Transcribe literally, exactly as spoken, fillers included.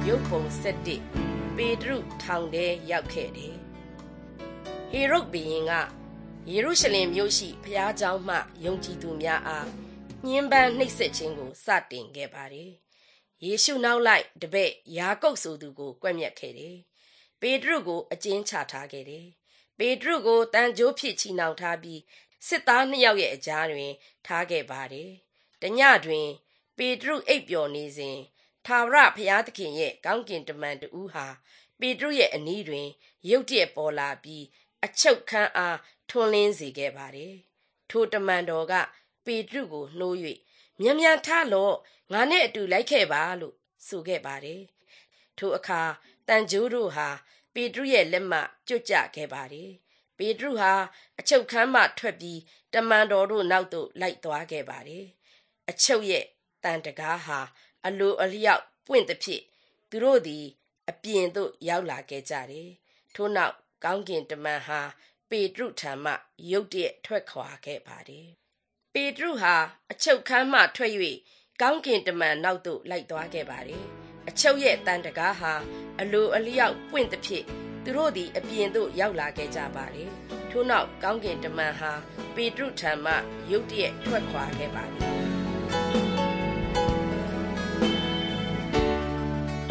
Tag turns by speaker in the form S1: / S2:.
S1: ရုပ်ပုံဆက်တစ်ပေတရုထောင်ထဲရောက်ခဲ့တယ်ဟေရုဒ်ဘုရင်ကယေရုရှလင်မြို့ရှိဘုရားကျောင်းမှယုံကြည်သူများအားညှဉ်းပန်းနှိပ်စက်ခြင်းကိုစတင်ခဲ့ပါတယ်ယေရှုနောက်လိုက်တပည့်ယာကုပ်ဆိုသူကိုကွပ်မျက်ခဲ့တယ်ပေတရုကိုအကျဉ်းချထားခဲ့တယ်ပေတရုကိုတန်ကြိုးဖြစ်ချီနှောင်ထားပြီးစစ်သားနှစ်ယောက်ရဲ့အကြားတွင်ထားခဲ့ပါတယ်တညတွင်ပေတရုအိပ်ပျော်နေစဉ်ထာဝရဘုရားသခင်ရဲ့ကောင်းကင်တမန်တူဟာပေတရုရဲ့အနီးတွင်ရုတ်တရက်ပေါ်လာပြီးအချုပ်ခန်းအားထွန်းလင်းစေခဲ့ပါတယ်ထိုတမန်တော်ကပေတရုကိုနှိုး၍မြန်မြန်ထလော့ငါနဲ့အတူလိုက်ခဲ့ပါလို့ဆိုခဲ့ပါတယ်ထိုအခါတန်ကြိုးတို့ဟာပေတရုရဲ့လက်မှကျွတ်ကျခဲ့ပါတယ်ပေတရုဟာအချုပ်ခန်းမှထွက်ပြီးတမန်တော်တို့နောက်သို့လိုက်သွားခဲ့ပါတယ်အချုပ်ရဲ့တန်တကားဟာအလိုအလျောက်ပွင့်သဖြင့်သူတို့သည်အပြင်သို့ရောက်လာခဲ့ကြတယ်ထို့နောက်ကောင်းကင်တမန်ဟာပေတရုထံမှရုတ်တရက်ထွက်ခွာခဲ့ပါတယ်ပေတရုဟာအချုပ်ခန်းမှထွက်၍ကောင်းကင်တမန်နောက်သို့လိုက်သွားခဲ့ပါတယ်အချုပ်ရဲ့တန်တကားဟာအလိုအလျောက်ပွင့်သဖြင့်သူတို့သည်အပြင်သို့ရောက်လာခဲ့ကြပါတယ်ထို့နောက်ကောင်းကင်တမန်ဟာပေတရုထံမှရုတ်တရက်ထွက်ခွာခဲ့ပါတယ်